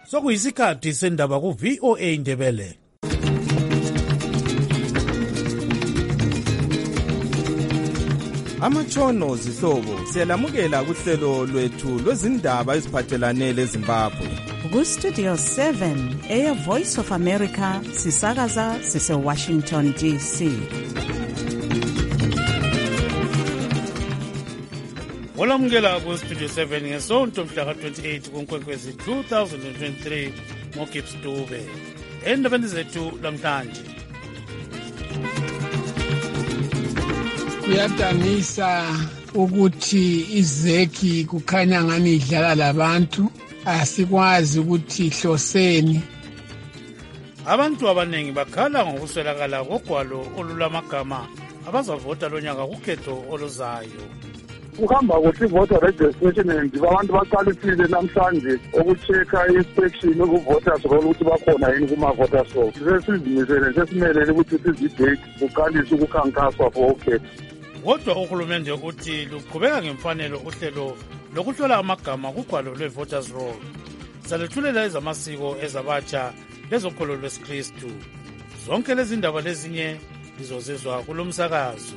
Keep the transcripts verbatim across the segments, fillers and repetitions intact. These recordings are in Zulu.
Sokuyisikhathi sendaba ku V O A Ndebele. Amatshono zihlobo siyalamukela kuhlelo lwethu lwezindaba eziphathelane leZimbabwe. Ku Studio seven eya Voice of America sisakaza sise Washington D C. Olamukela ku Studio seven ngesonto mhla twenty-eight kuNkwenkwezi two thousand twenty-three moGibbs Dube. Endabeni zethu lamhlanje. Kuyadanisa ukuthi izeki kukhanya ngani idlala labantu, asikwazi ukuthi ihloseni. Abantu abanengi bakhala ngokuswelakala kogwalo olulamagama abazavota lonyaka kukhetho oluzayo. Kuhamba kuthi voter registration and abantu baqalisile namhlanje ukuchecka inspection ukuvoters roll ukuthi bakhona yini kuma voters roll. Sesizimisele sesimelele ukuthi sizidate uqalise ukukhankaswa for ukhetho. Kodwa uhulumende uthi luqhubeka ngemfanelo uhlelo lokuhlola amagama kugwalo lwe-voters roll. Salethulela ezamasiko ezabatsha lezokholo lwesikristu. Zonke lezi ndaba lezinye lizozizwa kulo msakazo.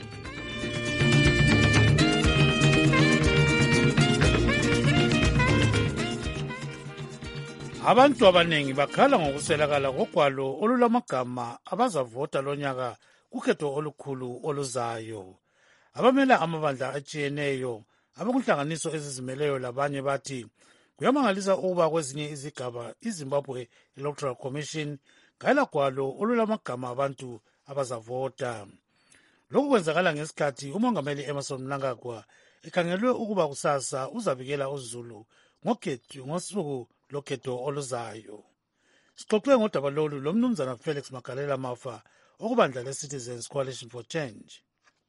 Abantu abanengi bakhala ngokuswelakala kogwalo olulamagama abazavota lonyaka kukhetho olukhulu oluzayo. Abamela amabandla atshiyeneyo abakunhlanganiso ezizimeleyo labanye bathi kuyamangalisa ukuba kwezinye izigaba iZimbabwe Electoral Commission ngayela gwalo olulamagama abantu abazavota. Lokhu kwenzakala ngesikhathi umongameli Emmerson Mnangagwa ekhangelwe ukuba kusasa uzabikela uZulu ngokhetho ngosuku lokhetho oluzayo. Sixoxe ngodaba lolu lomnumzana Felix Magalela Mafa okubandla le-Citizens Coalition for Change.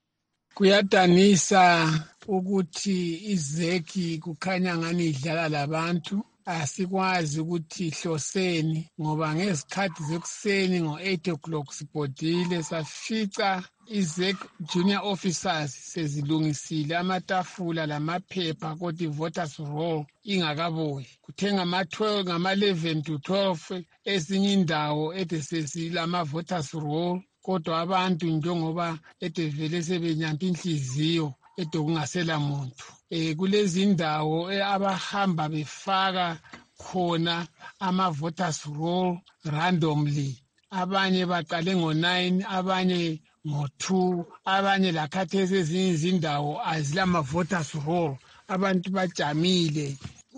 Kuyadanisa ukuthi izeki kukhanya ngani idlala labantu, asikwazi ukuthi ihloseni ngoba ngesikhathi zekuseni ngo-eight o'clock sibhodile safica izek junior officers sezilungisile amatafula lamaphepha kodwa i-voters roll ingakabuyi. Kuthe ngama-twelve ngama-eleven to twelve ezinye indawo ede sesilama-voters roll kodwa abantu njengoba ede vele sebenyampa inhliziyo ede kungasela muntu. Eh kulezi indawo abahamba befaka khona ama-voters roll randomly. Abanye baqale ngo-nine, abanye ngo-two, abanye lakhathesi ezinye izindawo azilama-voters roll. Abantu bajamile,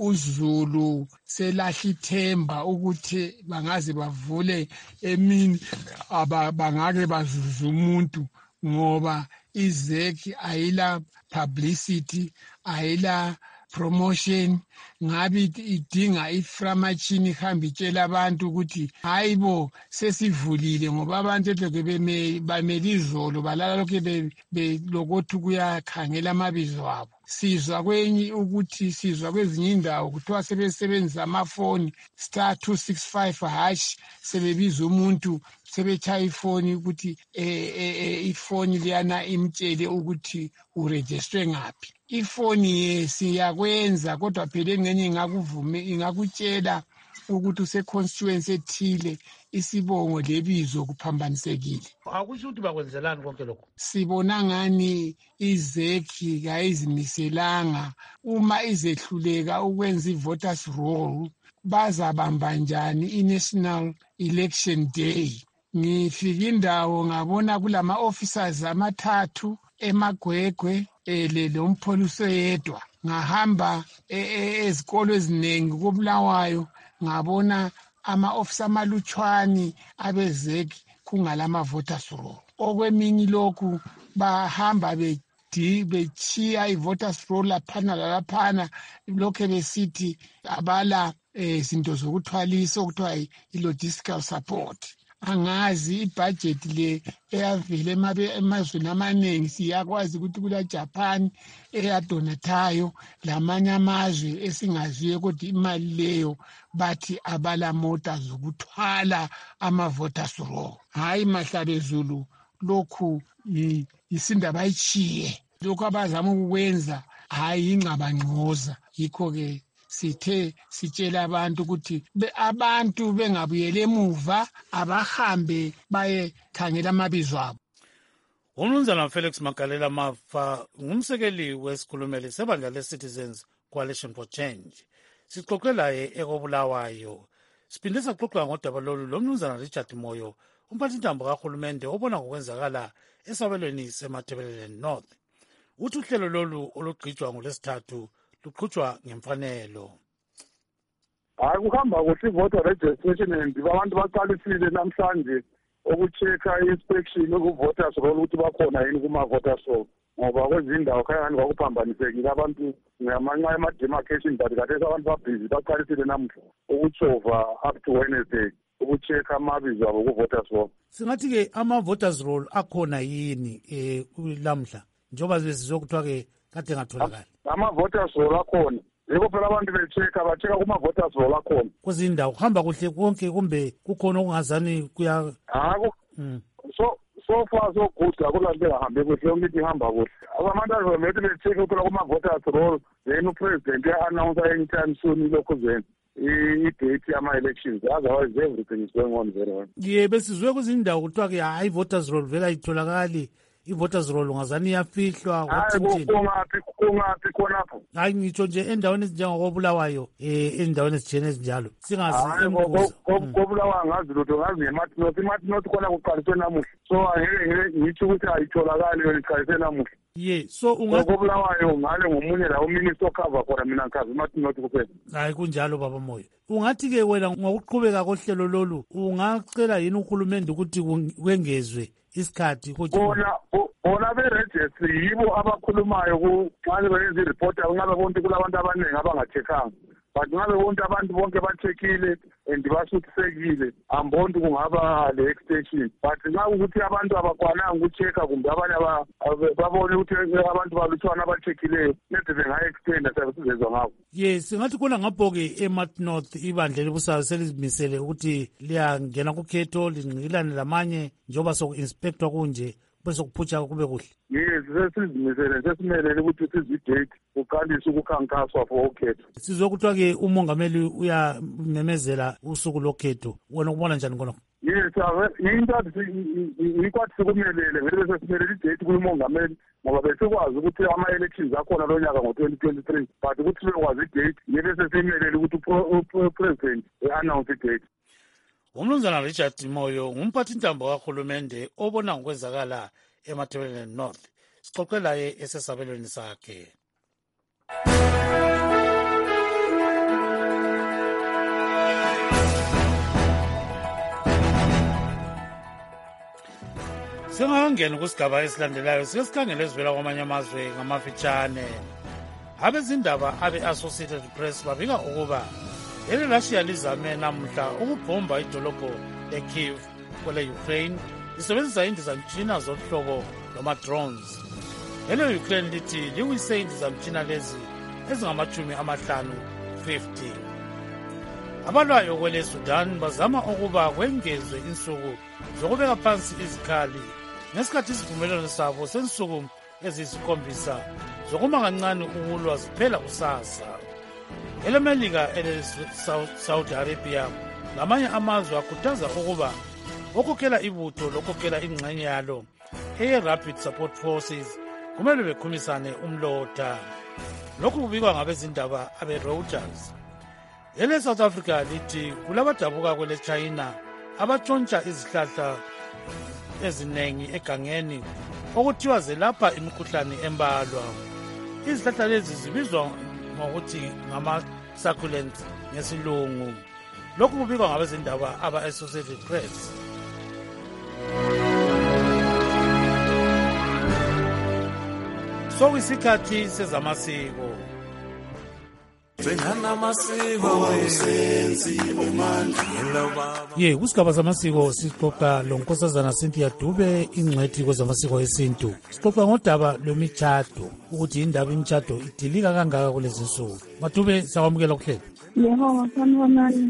uZulu selahla ithemba ukuthi bangaze bavule emini bangake bazuze umuntu ngoba izeki ayila publicity, ayila promotion. Ngabe idinga iframachini ihamba itshela abantu ukuthi hayibo sesivulile ngoba abantu ehleke bamele izolo balala lokho belokothi kuyakhangela amabizo abo. Sizwa kwenye ukuthi sizwa kwezinye indawo kuthiwa sebesebenzisa amafoni star two six five hash sebebiza umuntu sebechaya ifoni ukuthi ifoni liyana imtshele ukuthi uregister ngaphi. Ifoni siyakwenza kodwa phela ngenye ingakuvume ingakutshela ukuthi use-constituency ethile isibongo lebizo kuphambanisekile. Akusho ukuthi bakwenzelani konke lokho? Sibona ngani izeki kayizimiselanga uma izehluleka ukwenza i-voters roll bazabamba njani i-National Election Day. Ngifika indawo ngabona kulama officers amathathu emagwegwe ele lompholisi yedwa. Ngahamba ezikolo eziningi koBulawayo ngabona ama-officer amalutshwani abezeki kungalama voters roll. Okwemini lokhu bahamba bechiya i-voters roll laphana lalaphana lokho besithi abala izinto zokuthwalisa okuthiwa i-logistical support. Angazi ibudget le eyavele emazweni amaningi siyakwazi ukuthi kula Japan eyadonatayo lamanye amazwe esingaziyo kodwa imali leyo bathi abala mota zokuthwala ama-voters roll. Hayi mahlabezulu lokhu isindaba ayichiye lokhu abazama ukwenza hayi ingcabangcoza. Yikho ke sithe sitshela abantu ukuthi abantu bengabuyela emuva abahambe bayekhangela amabizo abo. Umnumzana Felix Magalela Mafa ngumsekeli wesikhulumeli sebandla le-Citizens Coalition for Change. Sixoxe laye ekobulawayo. Siphinde saxoxa ngodaba lolu lomnumzana Richard Moyo, umphathintambo kahulumende obona ngokwenzakala esabelweni seMatabeleland North. Uthi uhlelo lolu olugqitshwa ngolesithathu luqhutshwa ngemfanelo. Hayi kuhamba kuhle voter registration and abantu baqalisile namhlanje ukuchecka inspection ku-voters roll ukuthi bakhona yini kuma-voters roll ngoba kwezindawo khayani kwakuphambanisekile abantu ngamanxa ema-demarcation but kathesi abantu babhizi baqalisile namuhla ukuchova up to Wednesday ukuchecka amabizo abo ku-voters roll. Singathi-ke ama-voters roll akhona yini um lamhla njengoba sizokuthiwa-ke kade ngatholakali? Ama-voters roll akhona. Yebo phela abantu bechecka bachecka kuma-voters roll akhona. Kwezindawo kuhamba kuhle konke kumbe kukhona okungazani kuya? Hayi so so far so good akulanto engahambe kuhle yonke into ihamba kuhle. Abantu azomethi bechecka phela kuma-voters roll then upresident uya-announce anytime soon lokhu then i-date yama-elections, otherwise everything is going on very well. Ye besizwe kwezindawo kuthiwa-ke hayi i-voters roll vele ayitholakali, i-voters roll ungazani iyafihlwa. Hayi kungaphi kungaphi khonapho? Hayi ngitsho nje endaweni ezinjengokobulawayo um endaweni ezijeni ezinjalo singazi embuza. Kobulawayo ngazi lutho ngazi ngeMartinot. iMartinot khona kuqaliswe namuhla, so angeke ngitsho ukuthi ayitholakali yona iqaliswe namuhla. Ye so kobulawayo ngale ngomunye la uminister okhava khona mina ngikhazi iMartinot kuphela. Hayi kunjalo baba Moyo. Ungathi-ke wena ngokuqhubeka kohlelo lolu ungacela yini uhulumende ukuthi kwengezwe isikhathi bona bona be-registry yibo abakhulumayo nxa benza iripoti kungabe bonke kulabantu abaningi abangacheckanga, but ngabe bonke abantu bonke bacheckile and basuthisekile amboni kungaba le-extension. But nxa ukuthi abantu abakwananga ukuchecka kumbe abanye babone ukuthi abantu balutshwana abacheckileyo nede bengayi-extenda sabe sizezwa ngabo. Ye singathi khona ngapho-ke eMartinot ibandla elibusayo selizimisele ukuthi liyangena kukhetho lingqikilane lamanye njengoba soku-inspectwa kunje bese kuphutsha kube kuhle. Yes, sesizimisele sesimelele ukuthi sizidate kuqalise ukukhankaswa for ukhetho. Sizokuthiwa-ke umongameli uyamemezela usuku lokhetho, wena ukubona njani khonokho? Yes, into yikwathi sikumelele vele sesimelele idate kumongameli ngoba besikwazi ukuthi ama-elections akhona lo nyaka ngo-twenty twenty-three, but ukuthi bekwazi idate yebe sesimelele ukuthi upresident e-announce idate. Umnumzana Richard Moyo ngumphathintambo kahulumende obona ngokwenzakala eMatabeleland North. Sixoxe laye esesabelweni sakhe. Singangena kusigaba esilandelayo sesikhangele ezivela kwamanye amazwe ngamafitshane. Abezindaba abe-Associated Press babika ukuba leli Russia lizame namhla ukubhomba idolobho leKyiv kwele-Ukraine lisebenzisa indizamtshina zohlobo lwama-drones. Lelo Ukraine lithi liwise indizamtshina lezi ezingamachumi amahlanu fifty. Abalwayo kwele Sudan bazama ukuba kwengezwe insuku zokubeka phansi izikhali ngesikhathi isivumelwano sabo sensuku eziyisikhombisa zokuma kancane ukulwa ziphela kusasa. EleMelika ele-Saudi Arabia lamanye amazwe akhuthaza ukuba okhokhela ibutho lokhokhela ingxenye yalo eye-Rapid Support Forces kumele bekhumisane umlotha. Lokhu kubikwa ngabezindaba abe-Reuters. Ele-South Africa lithi kulabadabuka kwele-China abatshontsha izihlahla ezinengi egangeni okuthiwa zelapha imikhuhlane embalwa. Izihlahla lezi zibizwa ngokuthi ngama-succulents ngesilungu. Lokhu kubikwa ngabezindaba aba-Associated Press. So isikhathi sezamasiko. Ye kusigaba zamasiko sixoxa lonkosazana Cynthia Dube ingcwethi kwezamasiko esintu. Sixoxa ngodaba lwemitshato ukuthi indaba imitshato idilika kangaka kulezi nsuku. Madube sawamukela kuhlela. Yebo, sanibonani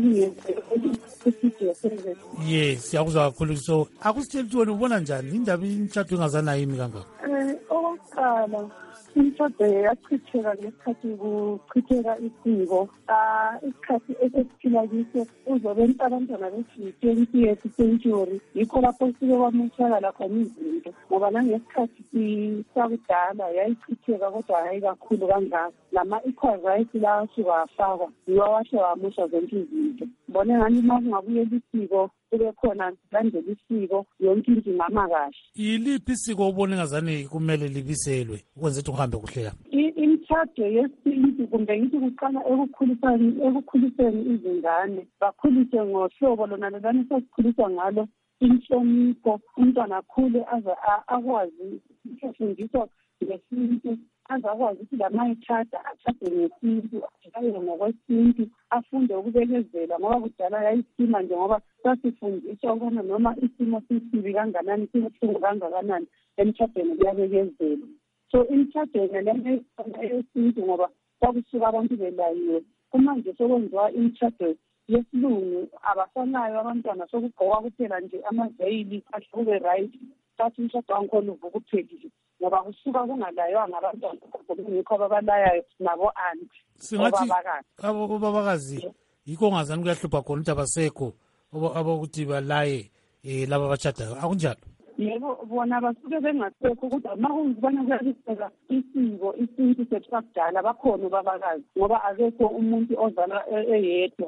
ngiyezwe. Ye siyakuzwa kakhulu. So akusitshela ukuthi wena ubona njani indaba imitshato ingazanayo imi kangaka? Eh Okokuqala imishado yachitheka ngesikhathi kuchitheka isiko. Ah, isikhathi esesiphila kiso uzobe abantwana bethu twenty-eighth century yikho lapho sike kwamoshakala khona izinto ngoba nangesikhathi sakudala yayichitheka kodwa hayi kakhulu kangako. Lama-equal rights la asuka afakwa yiwo awashe wamosha zonke izinto. Mbone ngani uma kungabuyela isiko kube khona landela isiko yonke into ingama kahle. Yiliphi isiko ubone ngazani kumele libiselwe ukwenza ukuthi kuhambe kuhle lapha? Imishado yesintu kumbe ngithi kuqala ekukhuliseni ekukhuliseni izingane bakhulise ngohlobo lona lelani sesikhulisa ngalo inhlonipho. Umntwana akhule aze akwazi ukufundiswa ngesintu, aze akwazi ukuthi lamayithada athade ngesintu, aye ngokwesintu, afunde ukubekezela ngoba kudala yayisima nje ngoba sasifundiswa ukubana noma isimo sisibi kanganani sibuhlungu kangakanani emtshadweni kuyabekezelwa. So imtshadweni lena yesintu ngoba kwakusuka abantu belayiwe. Kumanje sokwenziwa imtshado yesilungu abasanayo abantwana sokugqoka kuphela nje amaveyili ahle kube right. Sathi umshado wankhona uvuka uphelile ngoba kusuka kungalaywa abantwana ngikho ababalayayo nabo anti. Singathi abo babakazi yikho ngazani kuyahlupha khona ukuthi abasekho abokuthi balaye eh laba bachadayo akunjalo. Yebo bona basuke bengasekho kodwa uma kungibona kuyaliseka isiko isintu sethu sakudala bakhona babakazi ngoba akekho umuntu ozala eyedwa.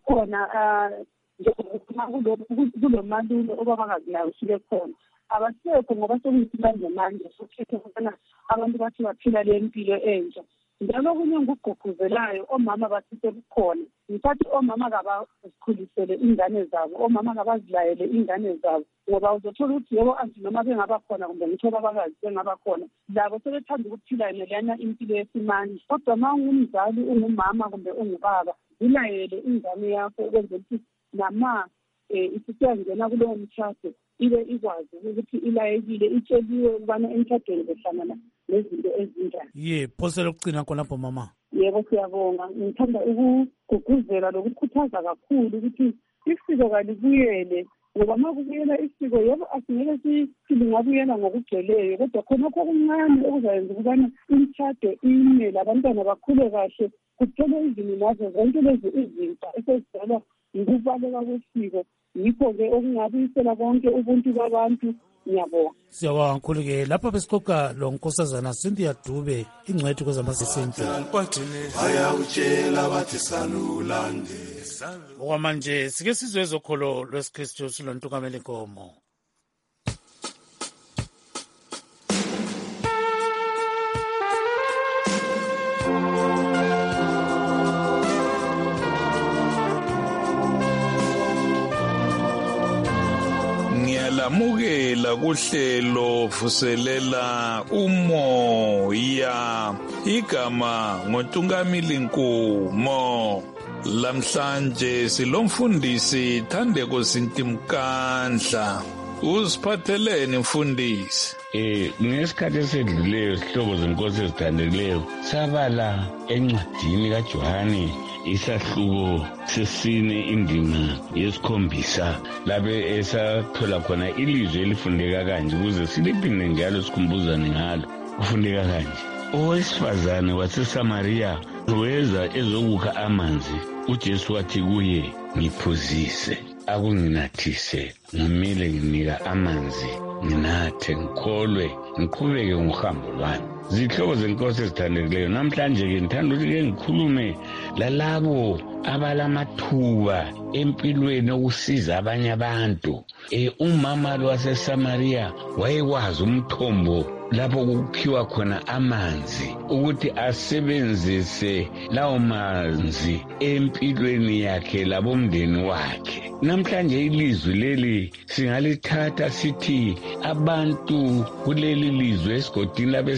Bakhona njengoba kulo malulo obabakazi nayo usuke khona abasekho ngoba sokuyisimanje manje sokhethe ukubona abantu bathi baphila le mpilo entsha. Njalo kunye ngugqugquzelayo omama bathi sekukhona ngisathi omama kabazikhulisele ingane zabo, omama kabazilayele ingane zabo ngoba uzothola ukuthi yebo anti noma bengaba khona kumbe ngitho babakazi bengaba khona labo sebethanda ukuphila leyana impilo yesimanje. Kodwa uma ungumzali ungumama kumbe ungubaba zilayele ingane yakho ukwenzela ukuthi nama isisiyangena kulowo mtshado ibe ikwazi ukuthi ilayekile itsheliwe ukubana emtshadweni behlangana nezinto ezinjani. Ye phose lokugcina khona lapho mama. Yebo siyabonga. Ngithanda ukugqugquzela lokukhuthaza kakhulu ukuthi isiko kalibuyele ngoba uma kubuyela isiko yebo asingeke sithi lingabuyela ngokugcweleyo kodwa khonokho okuncane okuzayenza ukubana imtshado ime labantwana bakhule kahle kuthole izini nazo zonke lezi izinto esezidalwa yikubaleka kwesiko. Yikho-ke okungabuyisela konke ubuntu babantu. Ngiyabonga. Siyabonga kakhulu-ke lapha besixoxa lo nkosazana Cynthia Dube ingcwethi kwezamasisento. Okwamanje sike sizwe ezokholo lwesikristu silontukamela inkomo. Lamukela kuhlelo vuselela umoya igama ngoNtungamili Nkomo. Lamhlanje silomfundisi Thandeko Sintimkandla. Usiphatheleni mfundisi? Eh ngesikhathi esedluleyo sihlobo zenkosi ezithandekileyo sabala encwadini kaJohane isahluko sesine indima yesikhombisa labe esathola khona ilizwi elifundeka kanje ukuze siliphinde njalo sikhumbuzane ngalo. Kufundeka kanje: owesifazane waseSamariya weza ezokukha amanzi. uJesu wathi kuye, ngiphuzise, akunginathise, ngimile nginika amanzi, nginathe, ngikholwe, ngiqhubeke ngohambo lwami. Zihlobo zenkosi ezithandekileyo, namhlanje-ke ngithanda ukuthi-ke ngikhulume lalabo abalamathuba empilweni okusiza abanye abantu. Eh umama lo waseSamariya wayekwazi umthombo lapho kukhiwa khona amanzi ukuthi asebenzise lawo manzi empilweni yakhe labomndeni wakhe. Namhlanje ilizwi leli singalithatha sithi abantu kuleli lizwe esigodini labesihlala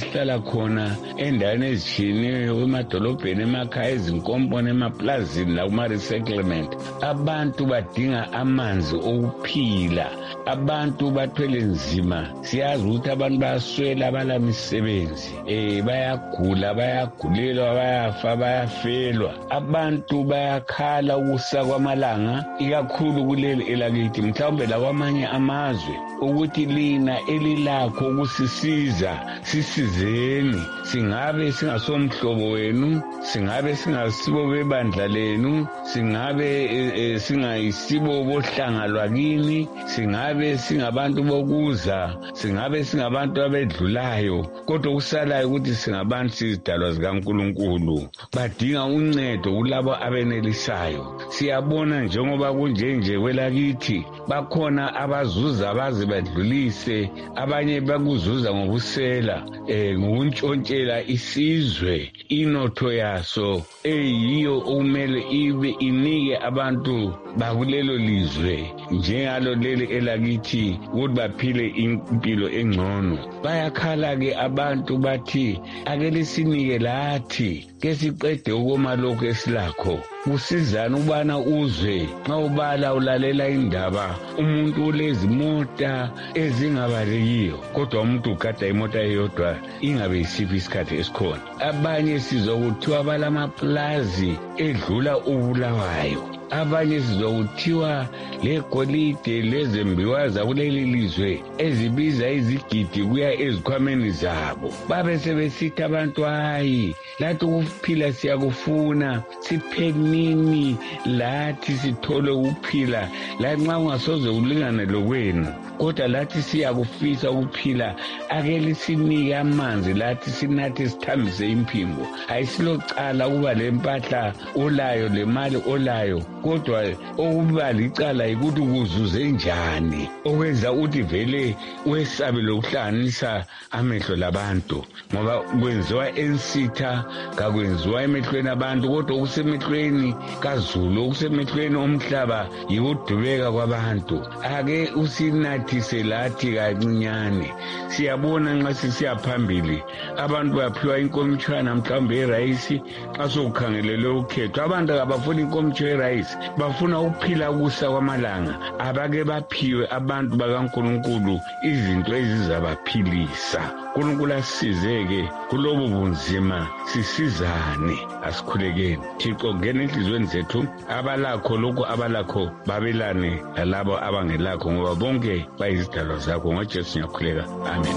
khona endaweni ezitshiyeneyo emadolobheni emakhaya ezinkomponi emaplazini lakuma-resettlement abantu badinga amanzi okuphila abantu bathwele nzima siyazi ukuthi abantu bayaswela abalamisebenzi um bayagula bayagulelwa bayafa bayafelwa abantu bayakhala ukusa kwamalanga ikakhulu kuleli elakithi mhlawumbe lakwamanye amazwe ukuthi lina elilakho ukusisiza sisizeni singabe singasomhlobo wenu singabe singasibo bebandla lenu singabe e, e, singayisibo bohlanga lwakini singabe singabantu bokuza singabe singabantu abedlulayo kodwa kusalayo ukuthi singabantu sizidalwa zikaNkulunkulu badinga uncedo kulabo abenelisayo siyabona njengoba kunjenje kwelakithi bakhona abazuza abaze badlulise abanye bakuzuza ngobusela eh ngokuntshontshela isizwe inotho yaso eyiyo okumele ibe inike abantu bakulelo lizwe njengalo leli elakithi ukuthi baphile impilo engcono bayakhala ke abantu bathi ake lisinike lathi ke siqede ukoma lokho esilakho usizana ubana uzwe nxa ubala ulalela indaba umuntu ulezimota ezingabalekiyo kodwa umuntu ugada imota eyodwa ingabe isiphi isikhathi esikhona abanye sizokuthiwa balamaplazi edlula ubulawayo abanye sizokuthiwa legolide lezembiwa zakuleli lizwe ezibiza izigidi kuya ezikhwameni zabo babe sebesithi abantu hayi lathi ukuphila siyakufuna siphenini lathi sithole ukuphila lanxa ungasoze ulingane lokwenu kodwa lathi siyakufisa ukuphila ake lisinike amanzi lathi sinathi sithambise impimbo ayisilocala ukuba lempahla olayo lemali olayo kodwa okuba licala ukuthi ukuzuze njani okwenza ukuthi vele wesabe lokuhlanganisa amehlo labantu ngoba kwenziwa ensitha kakwenziwa emehlweni abantu kodwa okusemehlweni kaZulu okusemehlweni omhlaba yikudubeka kwabantu ake usinathise lathi kancinyane siyabona nxa sisiya phambili abantu baphiwa inkomitshana mhlawumbe erayisi xa sokukhangelelwe ukhetho abantu abafuna inkomitsho erayisi bafuna ukuphila kusa kwamalanga abake baphiwe abantu bakaNkulunkulu izinto ezizabaphilisa uNkulunkulu asizeke kulobo bunzima sisizane asikhulekeni Thixo ngene enhlizweni zethu abalakho lokho abalakho babelane lalabo abangelakho ngoba bonke bayizidalwa zakho ngoJesu siyakhuleka amen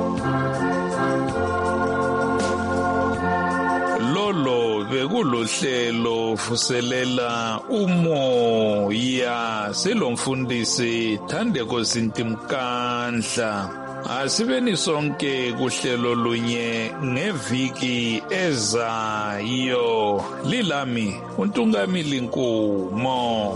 lolo bekulohlelo fuselela umoya selomfundisi Thandeko Sintimkandla asibeni sonke kuhlelo lunye ngeviki ezayo lilami uNtungamili Nkomo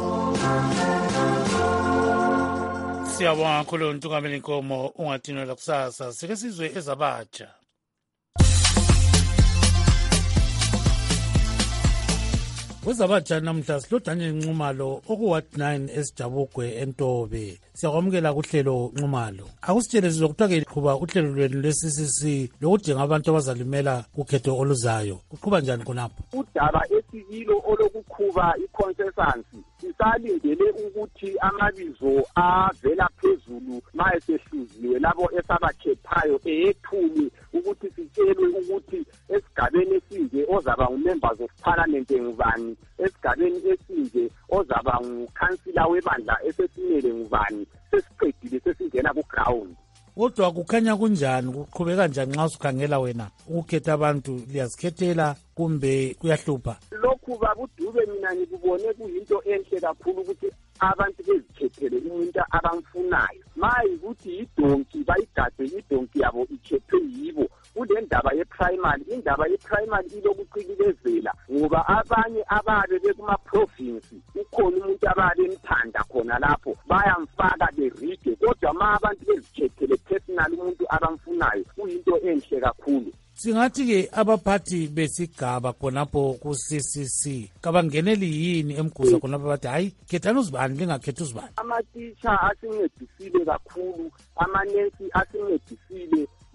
siyabonga kakhulu uNtungamili Nkomo ungatinela kusasa sike sizwe ezabatsha wezabatsha namhla silodanye Nxumalo okuward nine esijabugwe eNtobe siyakwamukela kuhlelo Nxumalo akusitshele sizokuthiwa liqhuba uhlelo lwenu lwe-C C C lokudinga abantu abazalimela kukhetho oluzayo kuqhuba njani khonapho udaba esiyilo olokukhuba iconsensus sisalindele ukuthi amabizo avela phezulu ma esehluziwe labo esabakhethayo eyethumi ukuthi sitshelwe ukuthi esigabeni esinje ozaba ngu-members of parliament ngubani esigabeni esinje ozaba ngukhansila webandla esesimele ngubani sesiqedile sesingena ku-ground kodwa kukhanya kunjani kuqhubeka njani nxa usukhangela wena ukukhetha abantu liyazikhethela kumbe kuyahlupha lokhu babudube mina ngikubone kuyinto enhle kakhulu ukuthi abantu bezikhethele umuntu abamfunayo mayikuthi idonki bayigade idonki yabo ikhethwe yibo kule ndaba ye-primary indaba ye-primary ilokucikikezela ngoba abanye ababe bekuma-province ukhona umuntu ababe emthanda khona lapho bayamfaka beride kodwa ma abantu bezikhethele personal umuntu abamfunayo kuyinto enhle kakhulu singathi-ke abaphathi besigaba khonapho ku-C C C kabangeneli yini emguza khonapho bathi hayi khethani uzibani lingakhethi uzibani amatitsha asincedisile kakhulu amanesi asincedisile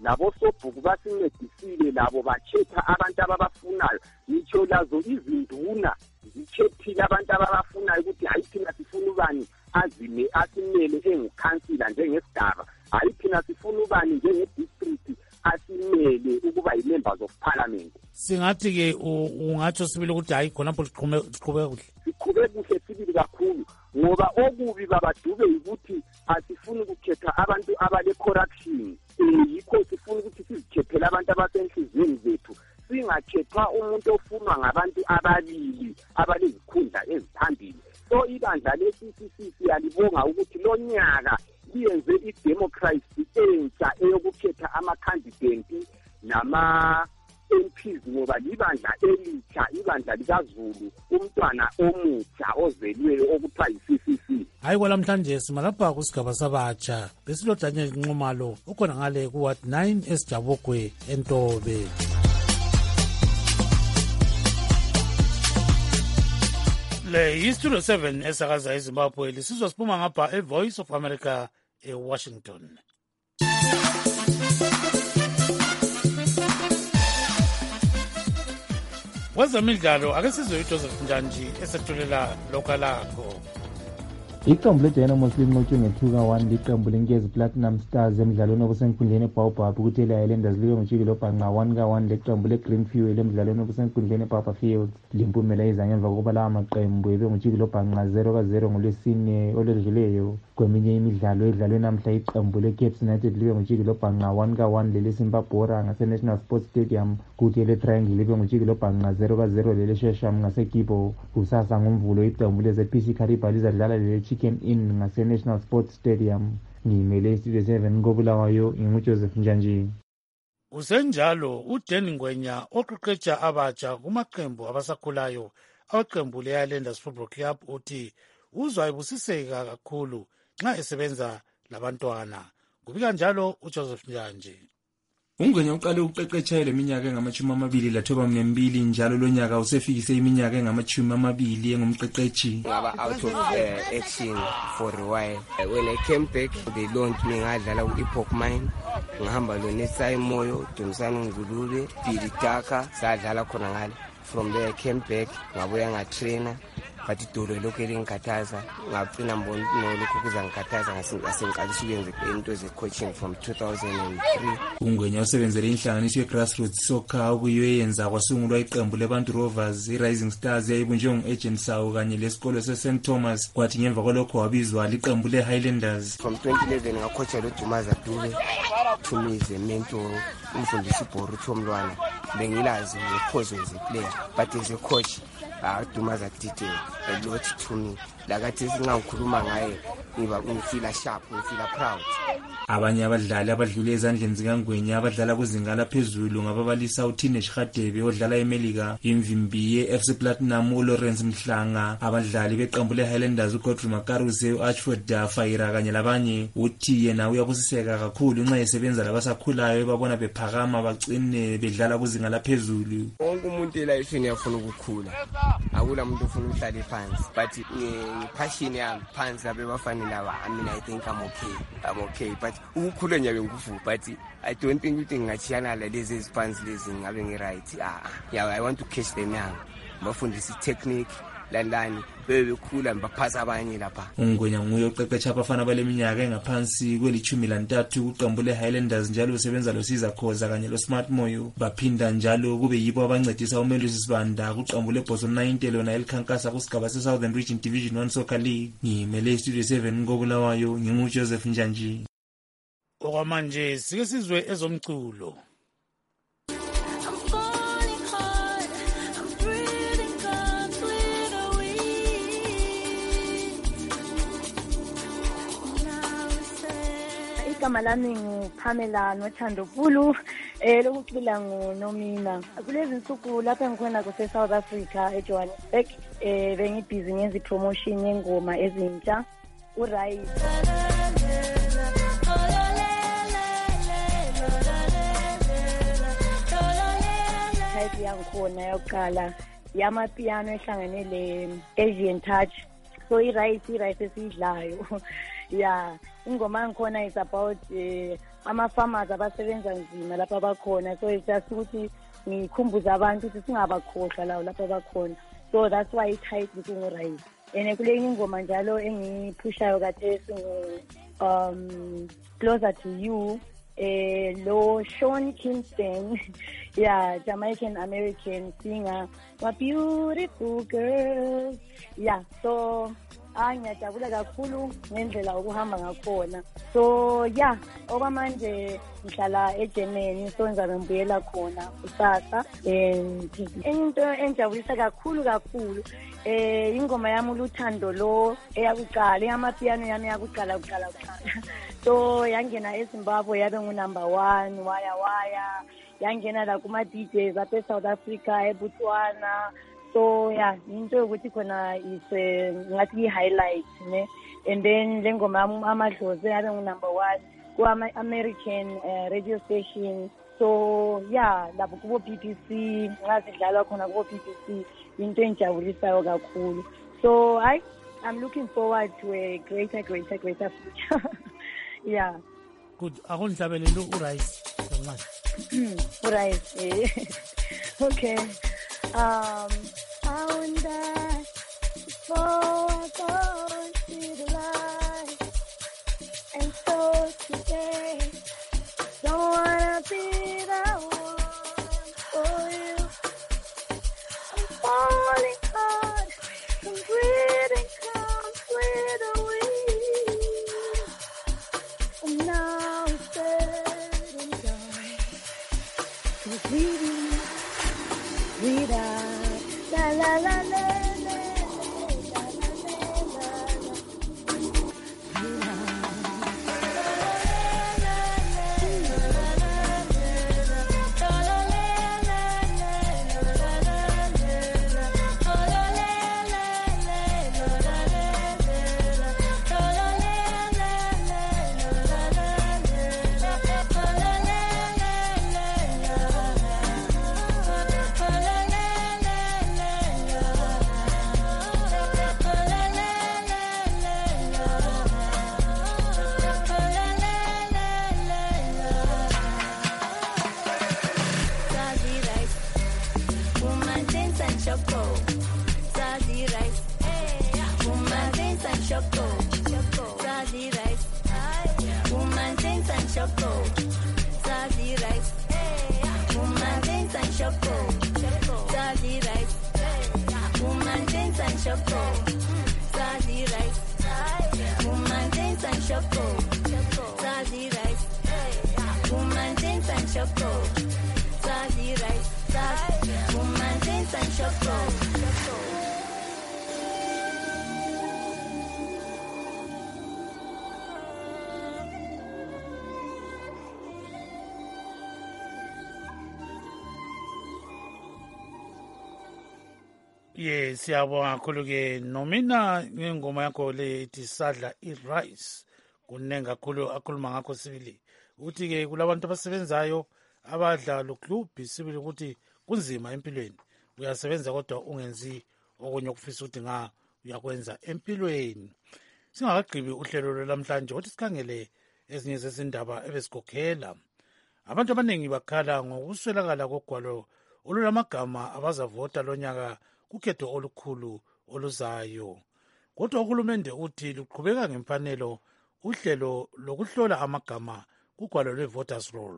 labo sobhuku basincedisile labo bachetha abantu ababafunayo. Ngitsho lazo izinduna zichethile abantu ababafunayo ukuthi hayi thina sifuna ubani azime asimele engukhansila njengesigaba, hayi thina sifuna ubani njengedistrict asimele ukuba yi-members of parliament. Singathi-ke ungatsho sibili ukuthi hayi khonapho siqhube kuhle siqhube kuhle sibili kakhulu, ngoba okubi babadube ukuthi asifuni ukukhetha abantu abale-corruption. Yikho sifuna ukuthi sizikhethele abantu abasenhliziyweni zethu, singakhetha umuntu ofunwa ngabantu ababili abalezikhundla eziphambili. So ibandla le-C C C siyalibonga ukuthi lo nyaka liyenze idemocracy entsha eyokukhetha amakhandidenti nama-M Ps, ngoba libandla elitsha, ibandla likaZulu, umntwana omutsha ozelweyo okuthiwa yi-C C C. Hayi kwalamhlanje simalapha kusigaba sabatsha besilodanyela inxumalo ukhona ngale kuward nine esijabokwe eNtobe. Le yistudio seven esakaza eZimbabwe lisizwa siphuma ngapha eVoice of America eWashington. Kwezemidlalo ake sizwe uJoseph Njanji esethulela lokho lakho. Iqembu leDynamos linqotshwe nge-two ka one liqembu lenkezi Platinum Stars emidlalweni obusenkundleni eBaobab ukuthi le-Highlanders libe ngojiki lobhanqa one ka one leqembu le-Green Fuel emidlalweni obusenkundleni eBaba Fields. Limpumela iza ngemva kokuba lawa maqembu ebe ngojiki lobhanqa zero ka zero ngolwesine olwedluleyo. Kweminye imidlalo edlalwe namhla iqembu le-Cape United libe ngojiki lobhanqa one ka one lele-Simbabora ngase-National Sports Stadium, kuthi ele-Triangle libe ngojiki lobhanqa zero ka zero lele-Shesham ngaseGibo. Kusasa ngomvulo iqembu leze-P C Kariba lizadlala lele Chicken Inn ngase-National Sports Stadium. Ngimele istudio seven koBulawayo, nginguJoseph Njanji. Usenjalo uDeni Ngwenya oqeqetsha abatsha kumaqembu abasakhulayo aqembu le-Highlanders Football Club uthi uzwa ebusiseka kakhulu nxa esebenza labantwana. Kubika njalo uJoseph Njanji. Ungwenya uqale ukuqeqetsha leminyaka engamachumi amabili lathoba mbili njalo lo nyaka usefikise iminyaka engamachumi amabili engumqeqetshi. Ngaba out of uh, action for a while. Uh, when I came back they launched me ngadlala ku-Epoch Mine, ngihamba lo Nesai Moyo, Dumisani Ngulube, Pili Taka, sadlala khona ngale. From there I came back ngabuya ngatrainer, but idolo lokho elingikhathaza ngagcina mbona nolokho kuzangikhathaza ngasengiqalisa ukwenza into ze-coaching from two thousand three. Ungwenya usebenzele inhlanganiso ye-grassroots soccer okuyiyenza kwasungulwa iqembu leBantu Rovers, i-Rising Stars yayibunjwe ngu-Agent Sawu kanye lesikolo se-Saint Thomas, kwathi ngemva kwalokho wabizwa liqembu le-Highlanders. From twenty eleven ngacoacha lo Dumaza Dube, to me is a mentor, umfundisi ibhoru Thomlwana. Bengilazi ngephozo as a player, but as a coach ah Dumaza did a lot to me. Lakathi singakhuluma ngaye ngiba ngifila sharp, ngifila proud. Abanye abadlali abadlule ezandleni zikaNgwenya abadlala kuzinga laphezulu ngababalisa uThine Shadebe odlala eMelika, imvimbi ye-F C Platinum uLawrence Mhlanga, abadlali beqembu le-Highlanders uGodfrey Makaruse, uArchford Dafaira kanye labanye. Uthi yena uyabusiseka kakhulu nxa esebenza labasakhulayo babona bephakama bagcine bedlala kuzinga laphezulu. Wonke umuntu elifini uyafuna ukukhula, akula umuntu ofuna ukuhlala phansi, but passion yami phansi abe bafana laba. I mean I think I'm okay, I'm okay, but ukukhula nyabe ngufu, but I don't think ukuthi ngachiyana lezi eziphansi lezi ngabe ngi-right. Ah yeah, I want to catch them young, bafundisa technique landani bebekhula baphasa abanye lapha. Ungwenya nguye oqeqetsha abafana baleminyaka engaphansi kwelichumi lantathu kuqembu le-Highlanders njalo usebenza loSiza Khoza kanye loSmart Moyo, baphinda njalo kube yibo abancedisa uMelusi Sibanda kuqembu leBoson ninety lona elikhankasa kusigaba se-Southern Region Division one Soccer League. Ngimele istudio seven koBulawayo, nginguJoseph Njanji. Okwamanje sike sizwe ezomculo. Igama lami nguPamela Nothandopulu, eh lokucula nguNomina. Kulezi insuku lapha ngikhona kuse South Africa eJohannesburg, eh bengibhizi ngenza ipromotion yengoma ezintsha uRight. Type yangikhona yokuqala yamapiano ehlangene le Asian touch so i-rice i-rice esiyidlayo yeah ingoma ngikhona is about uh, ama-farmers abasebenza nzima lapha abakhona, so it's just ukuthi ngikhumbuza abantu ukuthi singabakhohlwa lawo lapha abakhona, so that's why i-title kungu-rice. And kule ingoma njalo engiphushayo kathesi um Closer to You, eh lo Sean Kingston yeah, Jamaican American singer, my beautiful girls. Yeah, so ngiyajabula kakhulu ngendlela ukuhamba ngakhona. So yeah, okwamanje ngihlala eGermany, so ngizabe ngibuyela khona kusasa. And into enjabulisa kakhulu kakhulu eh ingoma yami uLuthando lo eyakuqala, eyamapiano yami yakuqala kuqala kuqala. So yangena eZimbabwe yabe ngu number one waya waya, yangena la kuma D Js apha eSouth Africa, eBotswana. So yeah, into yokuthi khona is ngathi i-highlight ne. And then lengoma amadlozi yabe ngu number one ku American uh, radio station. So yeah, lapho kubo B B C ngazidlala khona kubo B B C, into enjabulisayo kakhulu. So I I'm looking forward to a greater greater greater future. Yeah. Good. Akunhlabelele uRice kancane. uRice. Eh. Okay. Um I wonder before I go to the light. And so today don't wanna be the one for you. I'm falling hard, I'm breathing completely. And now it's said and done. So breathe, breathe out, la la la la. Yes, siyabonga kakhulu ke nomina ngengoma yakho le ithi sadla i-rice. Kunenga kakhulu akhuluma ngakho sibili. Uthi ke kulabantu abasebenzayo abadla lokhluphi sibili ukuthi kunzima empilweni. Uyasebenza kodwa ungenzi okunye okufisa ukuthi nga uyakwenza empilweni. Singakagqibi uhlelo lwamhlanje ukuthi sikhangele ezinye zezindaba ebesikhokhela. Abantu abaningi bakhala ngokuswelakala kogwalo olulamagama abazavota lonyaka kukhetho olukhulu oluzayo. Kodwa uhulumende uthi luqhubeka ngemfanelo uhlelo lokuhlola amagama kugwalo lwe-voters roll.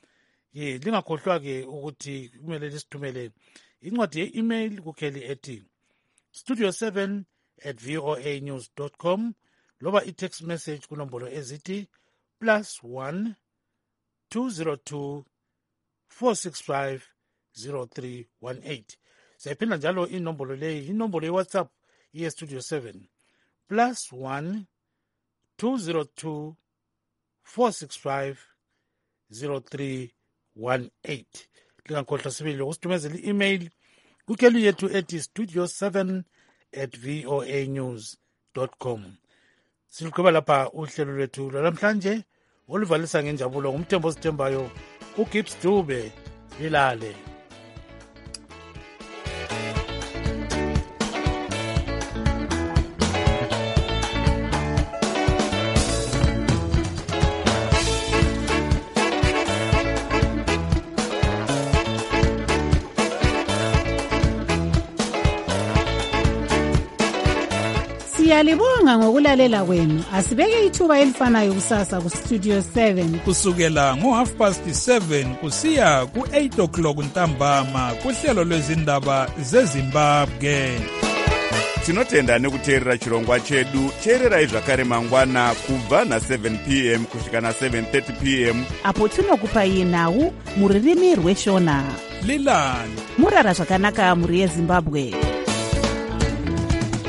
Ye lingakhohlwa ke ukuthi kumele lisithumele incwadi ye-email kukheli ethi studio seven at voa news dot com loba i-text message kunombolo ezithi plus one two zero two four six five zero three one eight. Sayiphinda njalo inombolo leyi inombolo ye-WhatsApp ye-studio seven plus one two zero two four six five zero three one eight. Lingakhohlwa sibili lokusithumezela i-email kukhelu yethu ethi studio seven at voa news dot com. Siluqhuba lapha uhlelo lwethu lwalamhlanje oluvalisa ngenjabulo ngumthembo osithembayo uGibbs Dube. Lilale. Siyalibonga ngokulalela kwenu. Asibeke ithuba elifanayo kusasa ku Studio seven. Kusukela ngo half past seven kusiya ku eight o'clock ntambama kuhlelo lwezindaba zeZimbabwe. Tinotenda nekuteerera chirongwa chedu. Teererai zvakare mangwana kubva na seven p m kusvika na seven thirty p m apo tinokupai nhau muririmi rweshona. Lilani Murara zvakanaka muri yeZimbabwe.